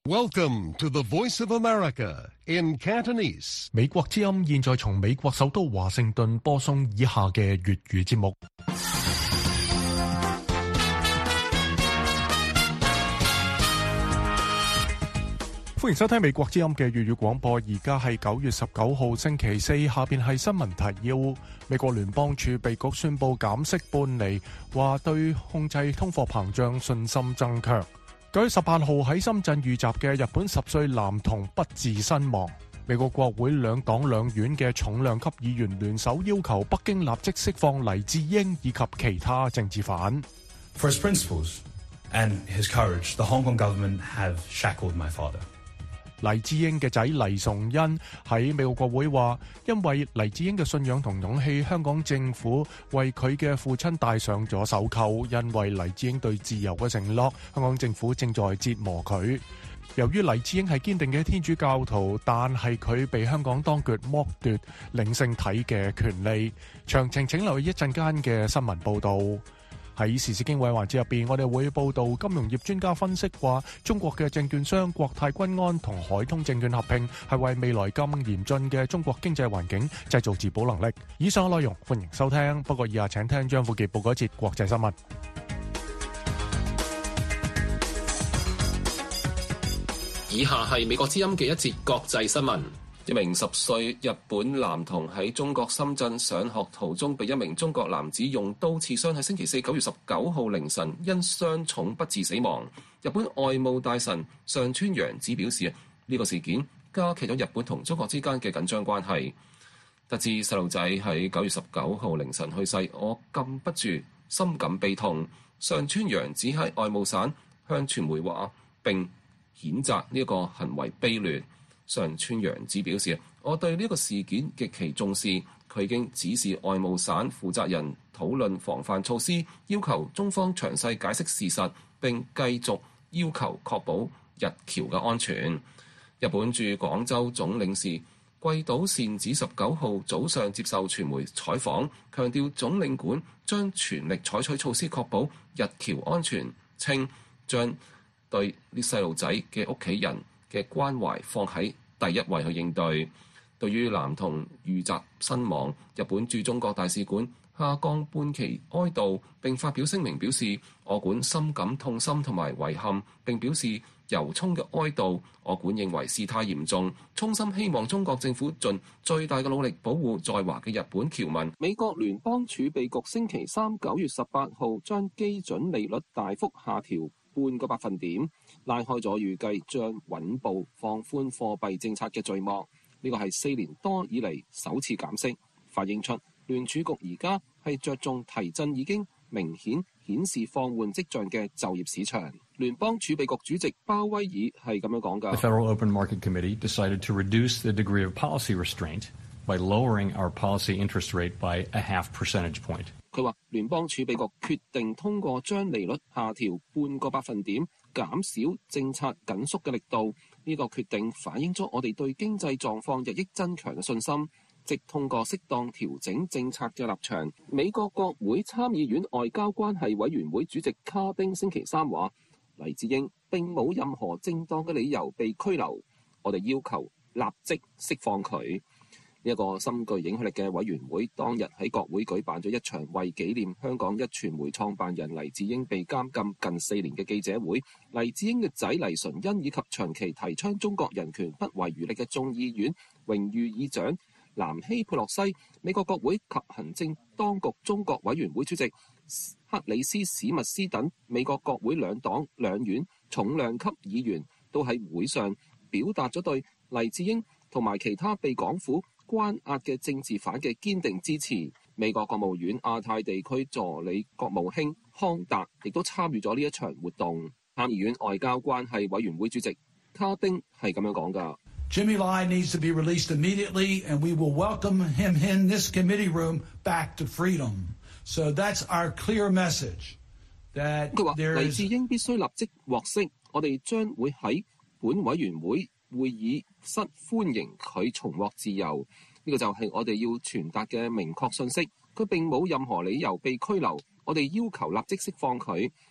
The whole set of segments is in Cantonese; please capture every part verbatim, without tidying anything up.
Welcome to the Voice of America in Cantonese. 美國之音現在從美國首都華盛頓播送以下嘅粵語節目。歡迎收聽美國之音嘅粵語廣播，而家係九月十九號星期四，下邊係新聞提要。美國聯邦儲備局宣布減息半厘，話對控制通貨膨脹信心增強。九月十八號喺深圳遇襲嘅日本十歲男童不治身亡。美國國會兩黨兩院嘅重量級議員聯手要求北京立即釋放黎智英以及其他政治犯。 For his principles and his courage, the Hong Kong government have shackled my father. 黎智英嘅仔黎崇恩喺美國國會話，因為黎智英嘅信仰同勇氣，香港政府為佢嘅父親戴上咗手銬，因為黎智英對自由嘅承諾，香港政府正在折磨佢。由於黎智英係堅定嘅天主教徒，但係佢被香港當局剝奪領聖體嘅權利。詳情請留意一陣間嘅新聞報導。喺時事經緯環節入邊，我哋會報道金融業專家分析話，中國嘅證券商國泰君安同海通證券合併係為未來咁嚴峻嘅中國經濟環境製造自保能力。以上嘅內容歡迎收聽，不過以下請聽張富傑報嗰節國際新聞。 以下係美國之音嘅一節國際新聞。一名十歲日本男童喺中國深圳上學途中被一名中國男子用刀刺傷，喺星期四九月十九號凌晨因傷重不治死亡。日本外務大臣上川陽子表示，呢個事件加劇咗日本同中國之間嘅緊張關係。得知細路仔喺九月十九號凌晨去世，我禁不住深感悲痛。上川陽子喺外務省向傳媒話，並譴責呢一個行為卑劣。上川陽子表示，我對呢個事件極其重視，佢已經指示外務省負責人討論防範措施，要求中方詳細解釋事實，並繼續要求確保日僑嘅安全。日本駐廣州總領事桂島善子十九號早上接受傳媒採訪，強調總領館將全力採取措施確保日僑安全，稱將對啲細路仔嘅屋企人嘅關懷放喺第一位去應對。對於男童遇襲身亡，日本駐中國大使館下降半旗哀悼，並發表聲明表示，我館深感痛心同埋遺憾，並表示由衷嘅哀悼。我館認為事態嚴重，衷心希望中國政府盡最大嘅努力保護在華嘅日本僑民。美國聯邦儲備局星期三九月十八號將基準利率大幅下調半個百分點，拉開咗預計將穩步放寬貨幣政策嘅序幕。呢個係四年多以嚟首次減息，反映出聯儲局而家係着重提振已經明顯顯示放緩跡象嘅就業市場。聯邦儲備局主席鮑威爾係咁樣講㗎。 The Federal Open Market Committee decided to reduce the degree of policy restraint by lowering our policy interest rate by a half percentage point. 佢話聯邦儲備局決定通過將利率下調半個百分點，減少政策緊縮嘅力度。呢個決定反映咗我哋對經濟狀況日益增強嘅信心，即通過適當調整政策嘅立場。美國國會參議院外交關係委員會主席卡丁星期三話，黎智英並冇任何正當嘅理由被拘留，我哋要求立即釋放佢。呢一個深具影響力嘅委員會當日喺國會舉辦咗一場為紀念香港一傳媒創辦人黎智英被監禁近四年嘅記者會。黎智英嘅仔黎純恩以及長期提倡中國人權不遺餘力嘅眾議院榮譽議長南希佩洛西、美國國會及行政當局中國委員會主席克里斯史密斯等美國國會兩黨兩院重量級議員都喺會上表達咗對黎智英同埋其他被港府關押嘅政治犯嘅堅定支持。美國國務院亞太地區助理國務卿康達亦都參與咗呢一場活動。參議院外交關係委員會主席卡丁係咁樣講㗎。 Jimmy Lai needs to be released immediately, and we will welcome him in this committee room back to freedom. So that's our clear message. That 佢話黎智英必須立即獲釋，我哋將會喺本委員會會議室歡迎佢重獲自由。呢個就係我哋要傳達嘅明確信息。佢並冇任何理由被拘留，我哋要求立即釋放佢。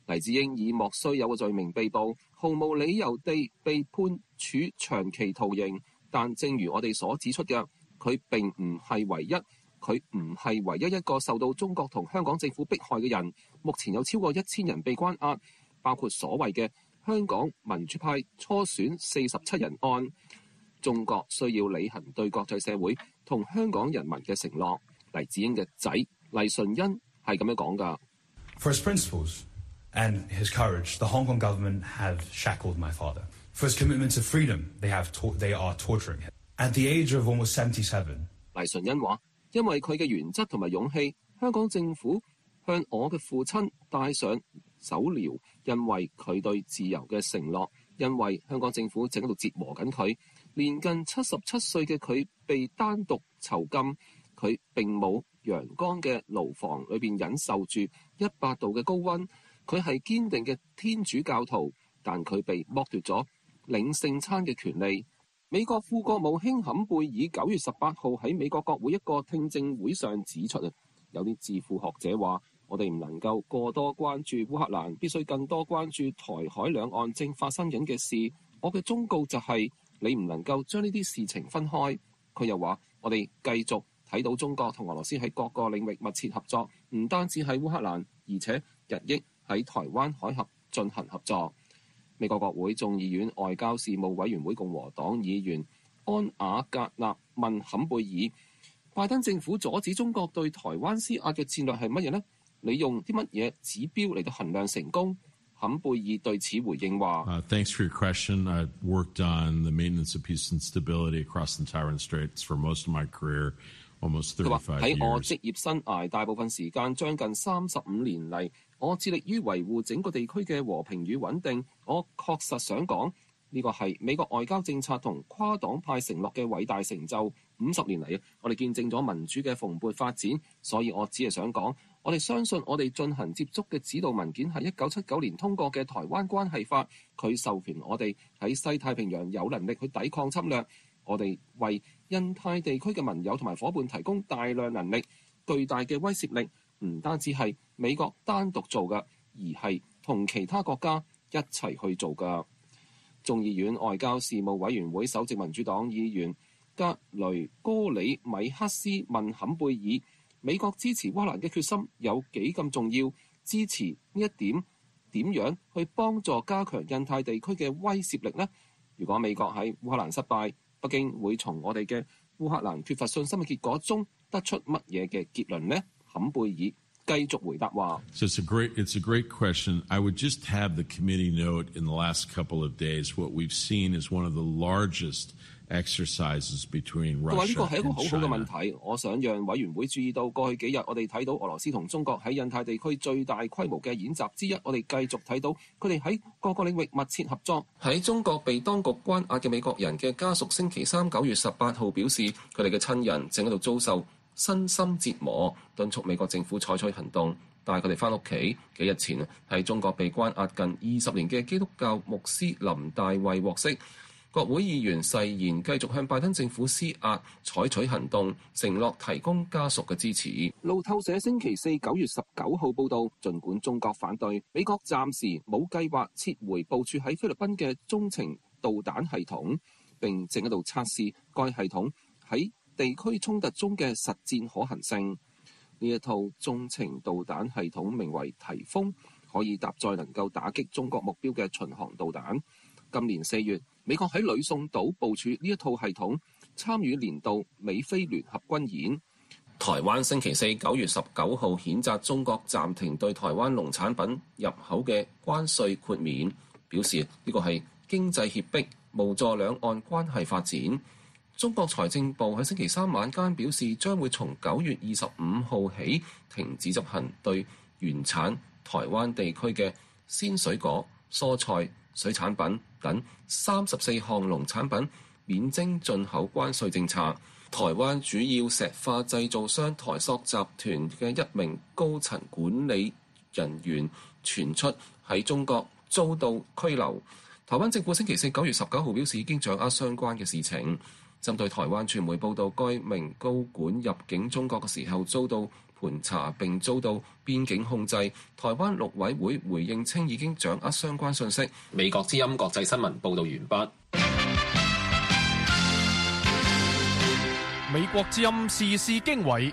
黎智英以莫須有嘅罪名被捕，毫無理由地被判處長期徒刑。但正如我哋所指出嘅，佢並唔係唯一，佢唔係唯一一個受到中國同香港政府迫害嘅人。目前有超過一千人被關押，包括所謂嘅香港民主派初選四十七人案。中國需要履行對國際社會同香港人民嘅承諾。黎智英嘅仔黎純恩係咁樣講㗎。 For his principles and his courage, the Hong Kong government have shackled my father. For his commitment to freedom, they have to- they are torturing him. At the age of almost seventy-seven, 黎純恩話：因為佢嘅原則同埋勇氣，香港政府向我嘅父親戴上手鐐，因為佢對自由嘅承諾，因為香港政府正喺度折磨緊佢。年近七十七歲嘅佢被單獨囚禁，佢並冇陽光嘅牢房裏邊忍受住一百度嘅高溫。佢係堅定嘅天主教徒，但佢被剝奪咗領聖餐嘅權利。美國副國務卿坎貝爾九月十八號喺美國國會一個聽證會上指出啊，有啲智庫學者話：我哋唔能夠過多關注烏克蘭，必須更多關注台海兩岸正發生緊嘅事。我嘅忠告就係、是、你唔能夠將呢啲事情分開。佢又話：我哋繼續睇到中國同俄羅斯喺各個領域密切合作，唔單止喺烏克蘭，而且日益喺台灣海峽進行合作。美國國會眾議院外交事務委員會共和黨議員安雅格納問坎貝爾：拜登政府阻止中國對台灣施壓嘅戰略係乜嘢呢？你用啲乜嘢指標嚟到衡量成功？坎貝爾對此回應話 ：Uh, thanks for your question. I've worked on the maintenance of peace and stability across the Taiwan Straits for most of my career, almost thirty-five years. 喺我職業生涯大部分時間，將近三十五年嚟，我致力於維護整個地區嘅和平與穩定。我確實想講，呢個係美國外交政策同跨黨派承諾嘅偉大成就。五十年嚟，我哋見證咗民主嘅蓬勃發展，所以我只係想講，我哋相信我哋進行接觸嘅指導文件係一九七九年通過嘅《台灣關係法》，佢授權我哋喺西太平洋有能力去抵抗侵略。我哋為印太地區嘅盟友同埋伙伴提供大量能力，巨大嘅威懾力，唔單止係美國單獨做嘅，而係同其他國家一齊去做嘅。眾議院外交事務委員會首席民主黨議員格雷戈里米克斯問坎貝爾：美國支持烏克蘭嘅決心有幾咁重要？支持呢一點點樣去幫助加強印太地區嘅威懾力呢？如果美國喺烏克蘭失敗，北京會從我哋嘅烏克蘭缺乏信心嘅結果中得出乜嘢嘅結論呢？坎貝爾繼續回答話 ：So it's a great, it's a great question. I would just have the committee note in the last couple of days what we've seen is one of the largest exercises between Russia and China. 佢話呢個係一個好好嘅問題，我想讓委員會注意到過去幾日我哋睇到俄羅斯同中國喺印太地區最大規模嘅演習之一，我哋繼續睇到佢哋喺各個領域密切合作。喺中國被當局關押嘅美國人嘅家屬星期三九月十八號表示，佢哋嘅親人正喺度遭受身心折磨，敦促美國政府採取行動，帶佢哋翻屋企。幾日前喺中國被關押近二十年嘅基督教牧師林大衛獲釋。國會議員誓言繼續向拜登政府施壓，採取行動，承諾提供家屬嘅支持。路透社星期四九月十九號報導，儘管中國反對，美國暫時冇計劃撤回部署喺菲律賓嘅中程導彈系統，並正喺度測試該系統喺地區衝突中嘅實戰可行性。呢一套中程導彈系統名為提風，可以搭載能夠打擊中國目標嘅巡航導彈。今年四月，美國喺呂宋島部署呢一套系統，參與年度美菲聯合軍演。台灣星期四九月十九號譴責中國暫停對台灣農產品入口嘅關稅豁免，表示呢個係經濟脅迫，無助兩岸關係發展。中國財政部喺星期三晚間表示，將會從九月二十五號起停止執行對原產台灣地區嘅鮮水果、蔬菜、水產品等三十四項農產品免徵進口關稅政策。台灣主要石化製造商台塑集團嘅一名高層管理人員傳出喺中國遭到拘留。台灣政府星期四九月十九號表示，已經掌握相關嘅事情。針對台灣傳媒報道，該名高管入境中國嘅時候遭到盤盤查並遭到邊境控制。台灣陸委會回應稱已經掌握相關信息。美國之音國際新聞報導完畢。 美國之音時事經緯。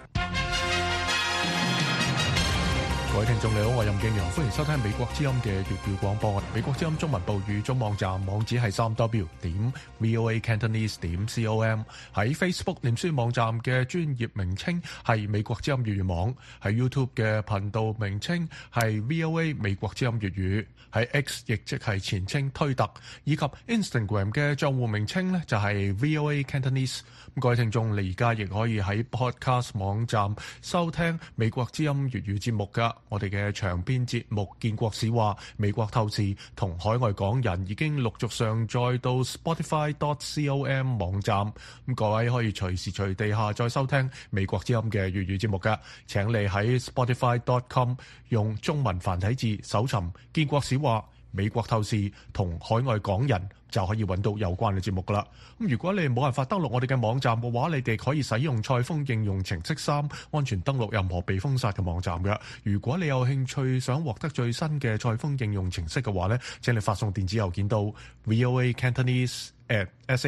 各位聽眾你好，我係任敬陽，歡迎收聽美國之音嘅粵語廣播。美國之音中文部語中網站網址係三 w 點 voa cantonese 點 com， 喺 Facebook 臉書網站嘅專頁名稱係美國之音粵語網，喺 YouTube 嘅頻道名稱係 V O A 美國之音粵語，喺 X 亦即係前稱推特，以及 Instagram 嘅賬戶名稱呢就係 V O A Cantonese。各位聽眾，你而家亦可以喺 Podcast 網站收聽美國之音粵語節目噶。我哋嘅長篇節目《建國史話》、美國透視同海外港人已經陸續上載到 Spotify dot com 網站，咁各位可以隨時隨地下載收聽美國之音嘅粵語節目噶。請你喺 Spotify dot com 用中文繁體字搜尋《建國史話》、美國透視同海外港人，就可以揾到有關嘅節目噶啦。咁如果你冇辦法登錄我哋嘅網站嘅話，你哋可以使用賽豐應用程式三安全登錄任何被封殺嘅網站嘅。如果你有興趣想獲得最新嘅賽豐應用程式嘅話呢，請你發送電子郵件到 voa cantonese at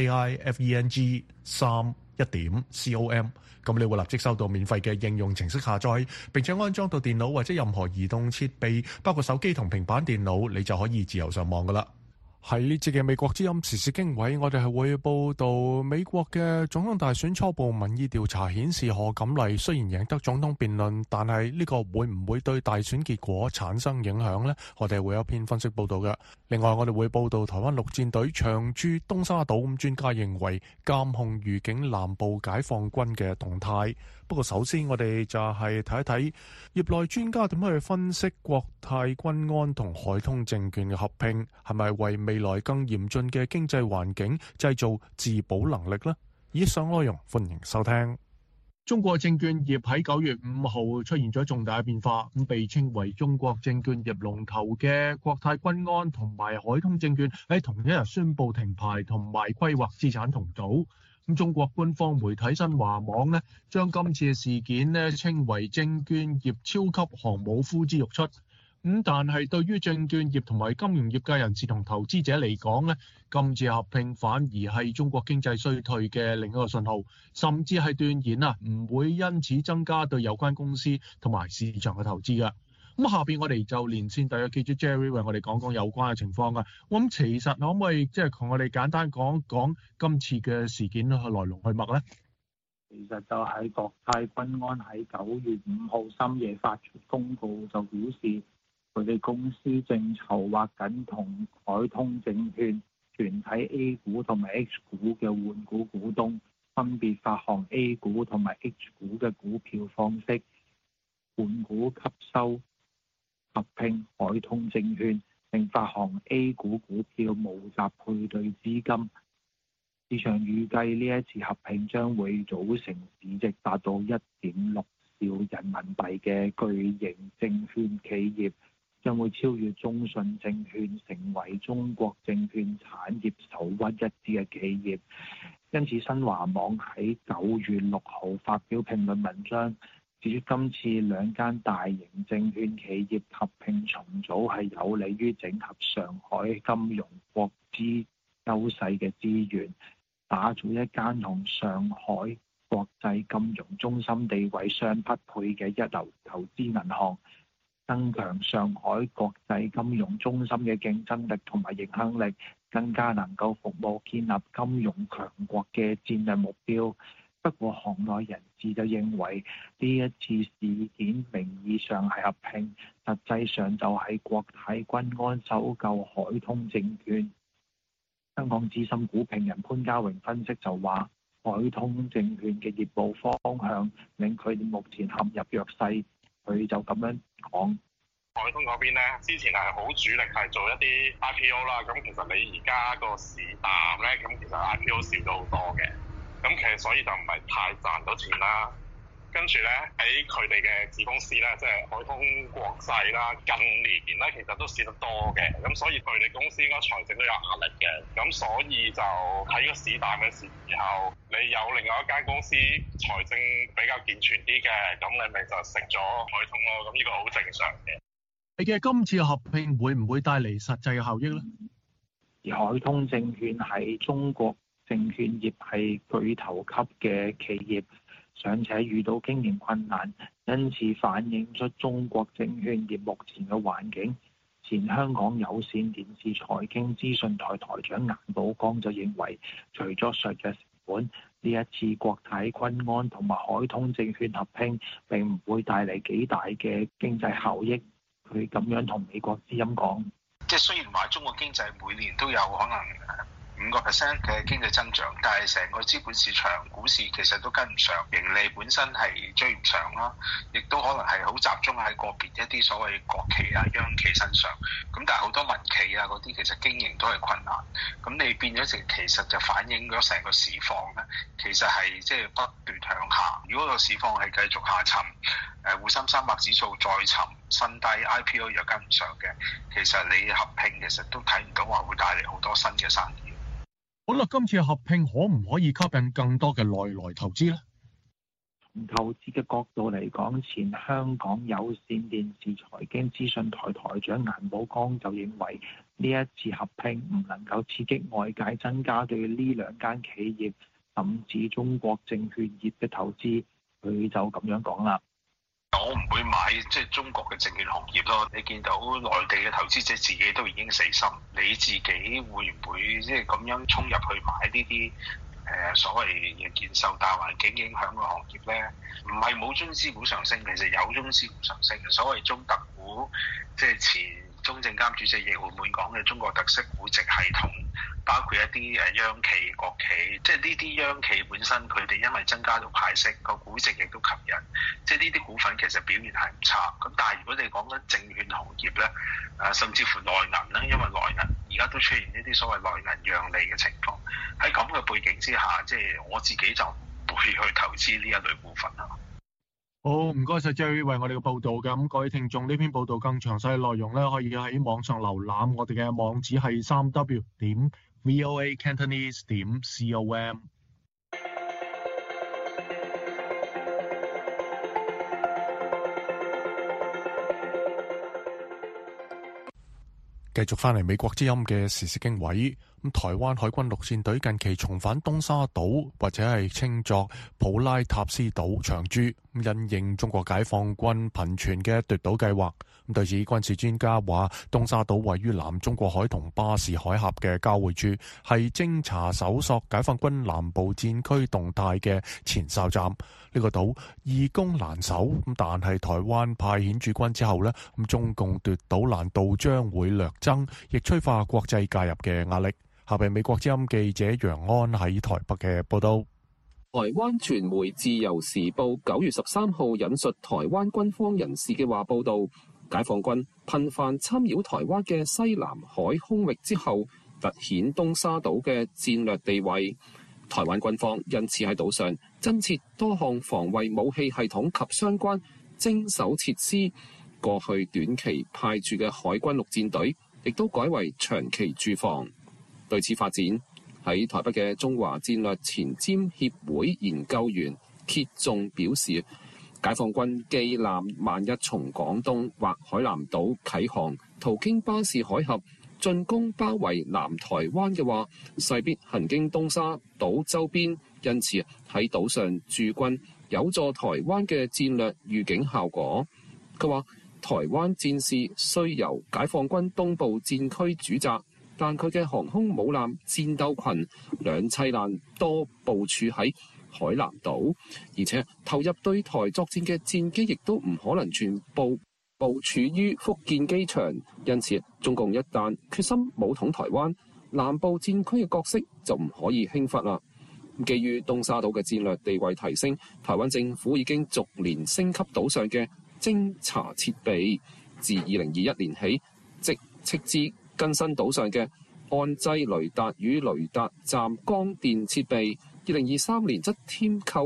saifeng 三一點 com， 咁你會立即收到免費嘅應用程式下載，並且安裝到電腦或者任何移動設備，包括手機同平板電腦，你就可以自由上網噶啦。喺呢節嘅美國之音時事經緯，我哋係會報道美國嘅總統大選初步民意調查顯示，賀錦麗雖然贏得總統辯論，但係呢個會唔會對大選結果產生影響呢？我哋會有一篇分析報道嘅。另外，我哋會報道台灣陸戰隊長駐東沙島，咁專家認為監控預警南部解放軍嘅動態。不過首先我哋就係睇一睇業內專家點樣去分析國泰君安同海通證券嘅合併係咪為未來更嚴峻嘅經濟環境製造自保能力呢？以上內容歡迎收聽。中國證券業喺九月五號出現咗重大嘅變化，咁被稱為中國證券業龍頭嘅國泰君安同埋海通證券喺同一日宣布停牌同埋規劃資產重組。咁中國官方媒體新華網呢，將今次嘅事件呢稱為證券業超級航母呼之欲出。咁但係對於證券業同埋金融業界人士同投資者嚟講呢，今次合併反而係中國經濟衰退嘅另一個信號，甚至係斷言啊唔會因此增加對有關公司同埋市場嘅投資嘅。咁下邊我哋就連線第一記者 Jerry 為我哋講講有關嘅情況啊。咁其實可唔可以即係同我哋簡單講講今次嘅事件嘅來龍去脈呢？ 其實就係國泰君安喺九月五號深夜發出公告，就表示佢哋公司正籌劃緊同海通證券全體 A 股同埋 H 股嘅換股股東分別發行 A 股同埋 H 股嘅股票方式換股吸收合併海通證券，並發行 A 股股票募集配對資金。市場預計呢一次合併將會組成市值達到一點六兆人民幣嘅巨型證券企業，將會超越中信證券，成為中國證券產業首屈一指嘅企業。因此，新華網喺九月六號發表評論文章，指出今次兩間大型證券企業合併重組係有利於整合上海金融國資優勢嘅資源，打造一間同上海國際金融中心地位相匹配嘅一流投資銀行，增強上海國際金融中心嘅競爭力同埋影響力，更加能夠服務建立金融強國嘅戰略目標。不過，行內人士就認為呢一次事件名義上係合併，實際上就係國泰君安收購海通證券。香港資深股評人潘家榮分析就話，海通證券嘅業務方向令佢哋目前陷入弱勢。佢就咁樣講。 海通嗰邊咧，之前係好主力係做一啲 I P O 啦，咁其實你而家個市淡咧，咁其實 I P O 少咗好多嘅。咁其實所以就唔係太賺到錢啦。 跟住咧喺佢哋嘅子公司咧，即係海通國際啦，近年咧其實都蝕得多嘅，咁所以佢哋公司應該財政都有壓力嘅，咁所以就喺個市淡嘅時候，你有另外一間公司財政比較健全啲嘅，咁你咪就食咗海通咯，咁呢個好正常嘅。 你嘅今次合併會唔會帶嚟實際嘅效益咧？ 而海通證券喺中國證券業係巨頭級嘅企業，尚且遇到經營困難，因此反映出中國證券業目前嘅環境。前香港有線電視財經資訊台台長顏寶剛就認為，除咗削弱成本，呢一次國泰君安同埋海通證券合併並唔會帶嚟幾大嘅經濟效益。佢咁樣同美國之音講， 即係雖然話中國經濟每年都有可能五個 percent 嘅經濟增長，但係成個資本市場股市其實都跟唔上，盈利本身係追唔上啦，亦都可能係好集中喺個別一啲所謂國企啊、央企身上。咁但係好多民企啊嗰啲其實經營都係困難，咁你變咗成其實就反映咗成個市況咧，其實係即係不斷向下。如果個市況係繼續下沉，誒滬深三百指數再沉新低 ，I P O 又跟唔上嘅，其實你合併其實都睇唔到話會帶嚟好多新嘅生意。 好啦，今次合併可唔可以吸引更多嘅內來投資呢？ 從投資嘅角度嚟講，前香港有線電視財經資訊台台長顏寶剛就認為，呢一次合併唔能夠刺激外界增加對呢兩間企業甚至中國證券業嘅投資。佢就咁樣講啦。 我唔會買即係中國嘅證券行業咯。你見到內地嘅投資者自己都已經死心，你自己會唔會即係咁樣衝入去買呢啲誒所謂嘅健受大環境影響嘅行業咧？唔係冇中資股上升，其實有中資股上升嘅。所謂中特股，即係前中證監主席易會滿講嘅中國特色估值系統，包括一啲誒央企、國企，即係呢啲央企本身佢哋因為增加咗派息，個估值亦都吸引，即係呢啲股份其實表現係唔差。咁但係如果你講緊證券行業咧，誒甚至乎內銀咧，因為內銀而家都出現呢啲所謂內銀讓利嘅情況，喺咁嘅背景之下，即係我自己就唔會去投資呢一類股份啦。 好，唔該晒 Jerry 為我哋嘅報道嘅。咁各位聽眾，呢篇報道更詳細嘅內容咧，可以喺網上瀏覽，我哋嘅網址係三 w 點 voa cantonese 點 com。繼續翻嚟美國之音嘅時事經緯。咁台灣海軍陸戰隊近期重返東沙島，或者係稱作普拉塔斯島長駐，因應中國解放軍頻傳嘅奪島計劃。咁對此，軍事專家話，東沙島位於南中國海同巴士海峽嘅交匯處，係偵查搜索解放軍南部戰區動態嘅前哨站。呢、這個島易攻難守，咁但係台灣派遣駐軍之後呢，咁中共奪島難度將會略增，亦催化國際介入嘅壓力。下邊美國之音記者楊安喺台北嘅報道。 台灣傳媒自由時報九月十三號引述台灣軍方人士嘅話報道，解放軍頻繁參擾台灣嘅西南海空域之後，凸顯東沙島嘅戰略地位。台灣軍方因此喺島上增設多項防衛武器系統及相關偵搜設施。過去短期派駐嘅海軍陸戰隊亦都改為長期駐防。對此發展，喺台北嘅中華戰略前瞻協會研究員揭仲表示，解放軍機艦萬一從廣東或海南島啟航，途經巴士海峽進攻包圍南台灣嘅話，勢必行經東沙島周邊，因此喺島上駐軍有助台灣嘅戰略預警效果。佢話，台灣戰事雖由解放軍東部戰區主責，但佢嘅航空母艦戰鬥群兩棲艦多部署喺海南島，而且投入對台作戰嘅戰機亦都唔可能全部部署於福建機場。因此，中共一旦決心武統台灣，南部戰區嘅角色就唔可以輕忽啦。基於東沙島嘅戰略地位提升，台灣政府已經逐年升級島上嘅偵察設備，自二零二一年起，即斥資更新島上嘅岸際雷達與雷達站光電設備，二零二三年則添購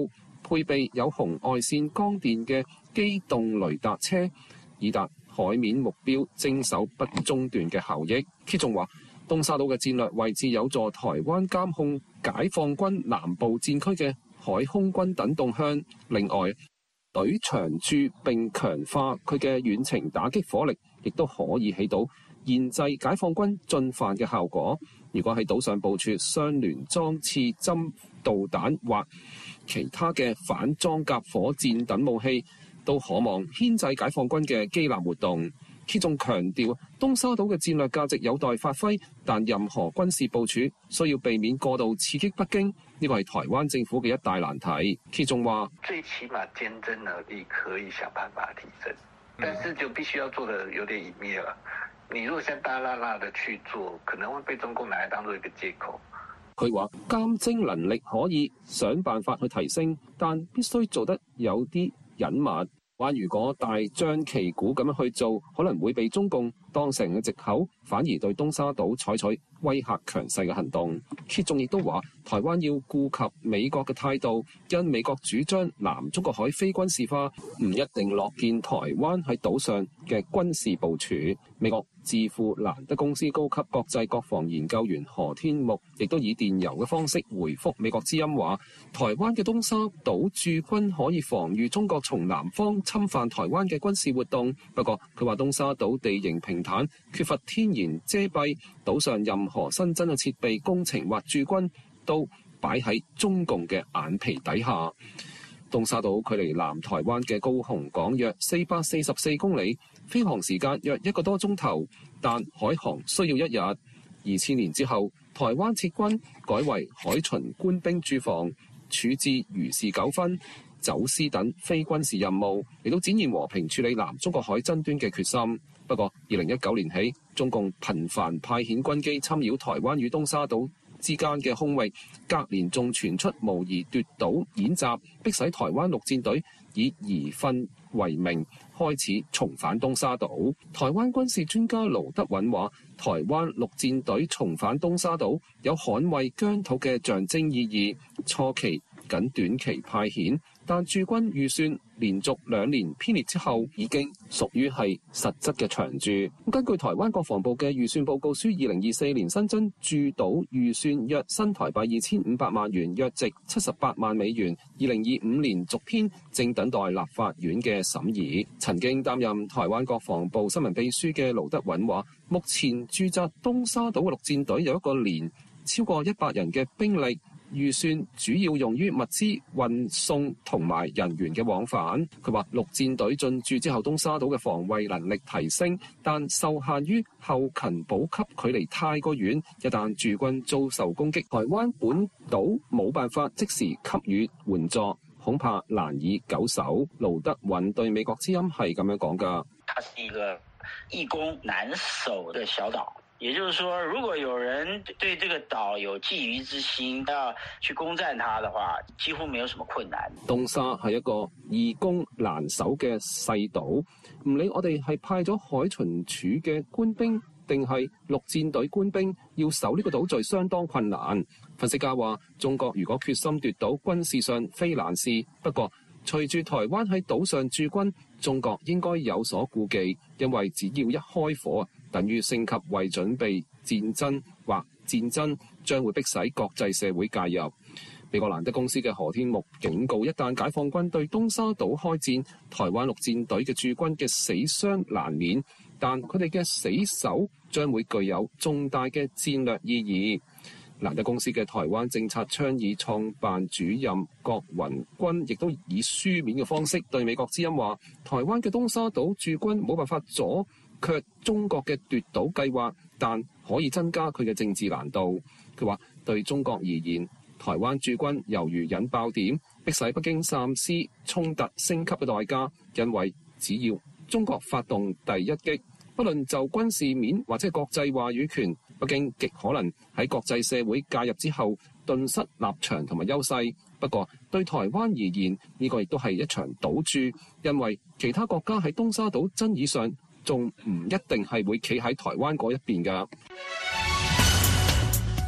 配備有紅外線光電嘅機動雷達車，以達海面目標徵手不中斷嘅效益。Kit 仲話，東沙島嘅戰略位置有助台灣監控解放軍南部戰區嘅海空軍等動向。另外，隊長駐並強化佢嘅遠程打擊火力，亦都可以起到限制解放軍進犯嘅效果。如果喺島上部署雙聯裝刺針導彈或其他嘅反裝甲火箭等武器，都可望牽制解放軍嘅機艦活動。Kit 仲強調，東沙島嘅戰略價值有待發揮，但任何軍事部署需要避免過度刺激北京，呢個係台灣政府嘅一大難題。Kit 仲話， 最起碼堅貞能力可以想辦法提升，但是就必須要做得有點隱滅了。你如果先大辣辣的去做，可能會被中共拿來當做一個借口。 佢話監偵能力可以想辦法去提升，但必須做得有啲隱密。話如果大張旗鼓咁樣去做，可能會被中共當成嘅藉口，反而對東沙島採取威嚇強勢嘅行動。Kit 仲亦都話，台灣要顧及美國嘅態度，因美國主張南中國海非軍事化，唔一定樂見台灣喺島上嘅軍事部署。美國智庫蘭德公司高級國際國防研究員何天木亦都以電郵嘅方式回覆美國之音話，台灣嘅東沙島駐軍可以防禦中國從南方侵犯台灣嘅軍事活動。不過佢話東沙島地形平坦，缺乏天然遮蔽，島上任何新增嘅設備工程或駐軍都擺喺中共嘅眼皮底下。東沙島距離南台灣嘅高雄港約四百四十四公里，飛航時間約一個多鐘頭，但海航需要一日。二千年之後，台灣撤軍，改為海巡官兵駐防，處置漁事糾紛、走私等非軍事任務，亦都展現和平處理南中國海爭端嘅決心。不過，二零一九年起，中共頻繁派遣軍機侵擾台灣與東沙島之間嘅空域，隔年仲傳出模擬奪島演習，迫使台灣陸戰隊以移訓為名開始重返東沙島。台灣軍事專家盧德允話，台灣陸戰隊重返東沙島有捍衛疆土嘅象徵意義，初期僅短期派遣，但駐軍預算連續兩年編列之後，已經屬於係實質嘅長駐。根據台灣國防部嘅預算報告書，二零二四年新增駐島預算約新台幣二千五百萬元，約值七十八萬美元。二零二五年續編，正等待立法院嘅審議。曾經擔任台灣國防部新聞秘書嘅盧德允話，目前駐紮東沙島嘅陸戰隊有一個連超過一百人嘅兵力。預算主要用於物資運送同埋人員嘅往返。佢話陸戰隊進駐之後，東沙島嘅防衛能力提升，但受限於後勤補給距離太過遠，一旦駐軍遭受攻擊，台灣本島冇辦法即時給予援助，恐怕難以久守。盧德允對美國之音係咁樣講㗎。 它是一個易攻難守嘅小島。也就是說，如果有人對這個島有覬覦之心，要去攻佔它的話，幾乎沒有什麼困難。 東沙係一個易攻難守嘅細島，唔理我哋係派咗海巡署嘅官兵，定係陸戰隊官兵，要守呢個島嶼相當困難。分析家話，中國如果決心奪島，軍事上非難事。不過，隨住台灣喺島上駐軍，中國應該有所顧忌，因為只要一開火，等於升級為準備戰爭或戰爭，將會迫使國際社會介入。美國蘭德公司嘅何天木警告，一旦解放軍對東沙島開戰，台灣陸戰隊嘅駐軍嘅死傷難免，但佢哋嘅死守將會具有重大嘅戰略意義。蘭德公司嘅台灣政策倡議創辦主任郭雲君亦都以書面嘅方式對美國之音話，台灣嘅東沙島駐軍冇辦法阻卻中國嘅奪島計劃，但可以增加佢嘅政治難度。佢話對中國而言，台灣駐軍猶如引爆點，迫使北京三思衝突升級嘅代價，因為只要中國發動第一擊，不論就軍事面或者國際話語權，北京極可能喺國際社會介入之後頓失立場同埋優勢。不過對台灣而言，呢個亦都係一場賭注，因為其他國家喺東沙島爭議上仲唔一定係會企喺台灣嗰一邊㗎。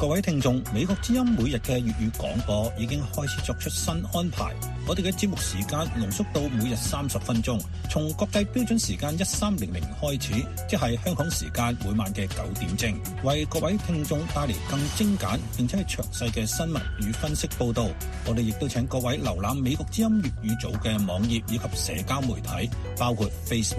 各位聽眾，美國之音每日嘅粵語廣播已經開始作出新安排，我哋嘅節目時間濃縮到每日三十分鐘，從國際標準時間一三零零開始，即係香港時間每晚嘅九點正，為各位聽眾帶嚟更精簡並且係詳細嘅新聞與分析報道。我哋亦都請各位瀏覽美國之音粵語組嘅網頁以及社交媒體，包括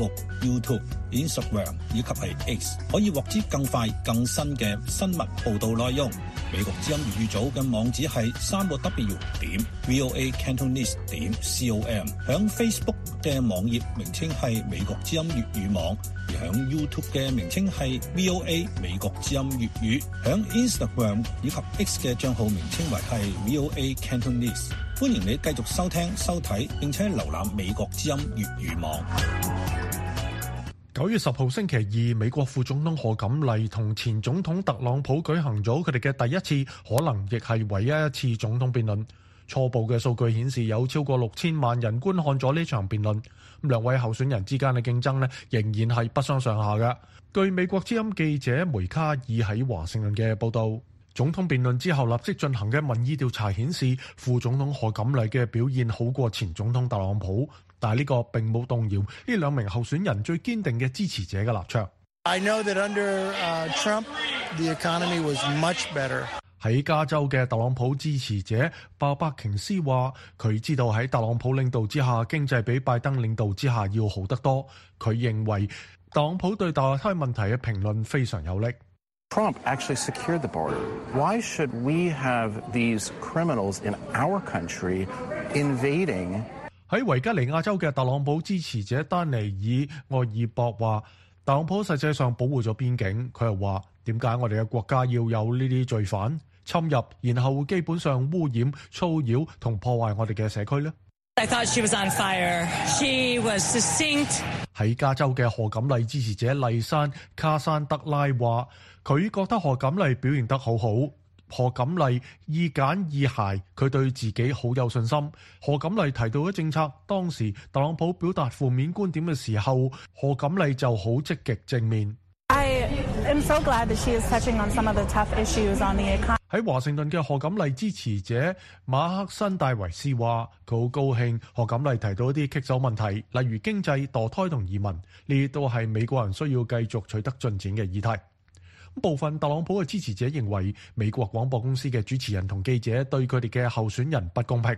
Facebook、YouTube、Instagram 以及係 X， 可以獲知更快更新嘅新聞報道內容。美國之音粵語組嘅網址係三個 W 點 VOA Cantonese 點 com， 響 Facebook 嘅網頁名稱係美國之音粵語網，而響 YouTube 嘅名稱係 VOA 美國之音粵語，響 Instagram 以及 X 嘅賬號名稱為係 VOA Cantonese。歡迎你繼續收聽、收睇並且瀏覽美國之音粵語網。 九月十號星期二，美國副總統賀錦麗同前總統特朗普舉行咗佢哋嘅第一次，可能亦係唯一一次總統辯論。初步嘅數據顯示，有超過六千萬人觀看咗呢場辯論。兩位候選人之間嘅競爭呢，仍然係不相上下嘅。據美國之音記者梅卡爾喺華盛頓嘅報導，總統辯論之後立即進行嘅民意調查顯示，副總統賀錦麗嘅表現好過前總統特朗普。但係呢個並冇動搖呢兩名候選人最堅定嘅支持者嘅立場。 I know that under, uh, Trump, the economy was much better. 喺加州嘅特朗普支持者鮑伯瓊斯話，佢知道喺特朗普領導之下，經濟比拜登領導之下要好得多。佢認為特朗普對大胎問題嘅評論非常有力。 Trump actually secured the border. Why should we have these criminals in our country invading? 喺維吉尼亞州嘅特朗普支持者丹尼爾·愛爾博話，特朗普實際上保護咗邊境。佢又話，點解我哋嘅國家要有呢啲罪犯侵入，然後基本上污染、騷擾同破壞我哋嘅社區呢？ I thought she was on fire. She was succinct. 喺加州嘅賀錦麗支持者麗珊·卡山德拉話，佢覺得賀錦麗表現得好好。賀錦麗易簡易諧，佢對自己好有信心。賀錦麗提到嘅政策，當時特朗普表達負面觀點嘅時候，賀錦麗就好積極正面。 I am so glad that she is touching on some of the tough issues on the economy. 喺華盛頓嘅賀錦麗支持者馬克辛戴維斯話，佢好高興賀錦麗提到一啲棘手問題，例如經濟、墮胎同移民，呢啲都係美國人需要繼續取得進展嘅議題。部分特朗普嘅支持者認為，美國廣播公司嘅主持人同記者對佢哋嘅候選人不公平。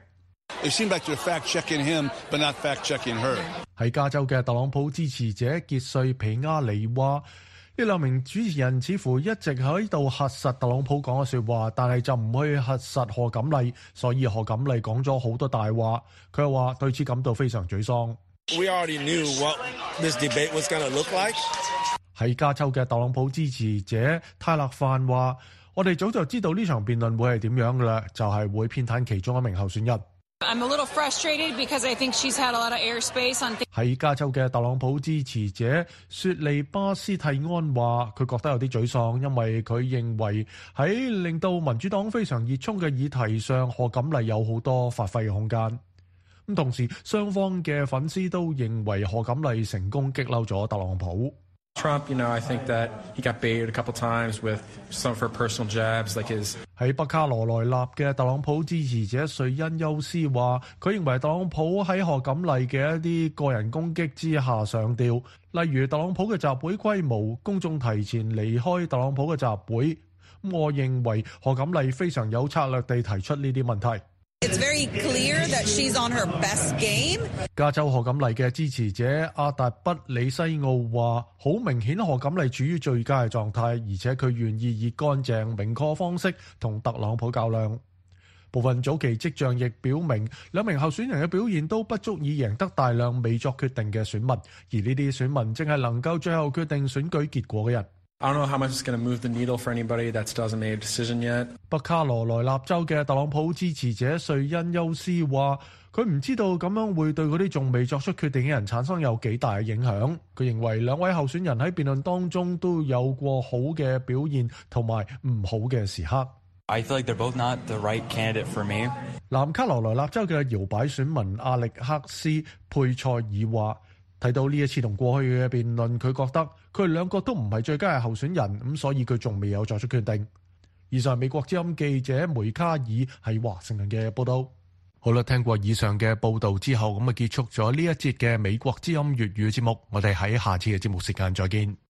喺加州嘅特朗普支持者傑瑞皮亞尼話，呢兩名主持人似乎一直喺度核實特朗普講嘅說話，但係就唔去核實賀錦麗，所以賀錦麗講咗好多大話。佢又話對此感到非常沮喪。 We already knew what this debate was going to look like. 喺加州嘅特朗普支持者泰勒範話，我哋早就知道呢場辯論會係點樣㗎啦，就係、是、會偏袒其中一名候選人。 I'm a little frustrated because I think she's had a lot of airspace on. 喺加州嘅特朗普支持者雪利巴斯蒂安話，佢覺得有啲沮喪，因為佢認為喺令到民主黨非常熱衷嘅議題上，賀錦麗有好多發揮嘅空間。咁同時，雙方嘅粉絲都認為賀錦麗成功激嬲咗特朗普。 Trump, you know, I think that he got baited a couple times with some of her personal jabs, like his. 喺北卡羅來納嘅特朗普支持者瑞恩休斯話，佢認為特朗普喺賀錦麗嘅一啲個人攻擊之下上吊，例如特朗普嘅集會規模、公眾提前離開特朗普嘅集會。我認為賀錦麗非常有策略地提出呢啲問題。 It's very clear that she's on her best game. 加州賀錦麗嘅支持者阿達不里西奧話，好明顯賀錦麗處於最佳嘅狀態，而且佢願意以乾淨明確方式同特朗普較量。部分早期跡象亦表明，兩名候選人嘅表現都不足以贏得大量未作決定嘅選民，而呢啲選民正係能夠最後決定選舉結果嘅人。 I don't know how much it's going to move the needle for anybody that doesn't make a decision yet. 北卡羅來納州嘅特朗普支持者瑞恩休斯話，佢唔知道咁樣會對嗰啲仲未作出決定嘅人產生有幾大嘅影響。佢認為兩位候選人喺辯論當中都有過好嘅表現同埋唔好嘅時刻。 I feel like they're both not the right candidate for me. 南卡羅來納州嘅搖擺選民阿力克斯佩塞爾話，睇到呢一次同過去嘅辯論，佢覺得佢哋兩個都唔係最佳嘅候選人，咁所以佢仲未有作出決定。 以上係美國之音記者梅卡爾喺華盛頓嘅報道。好啦，聽過以上嘅報道之後，咁啊結束咗呢一節嘅美國之音粵語節目，我哋喺下次嘅節目時間再見。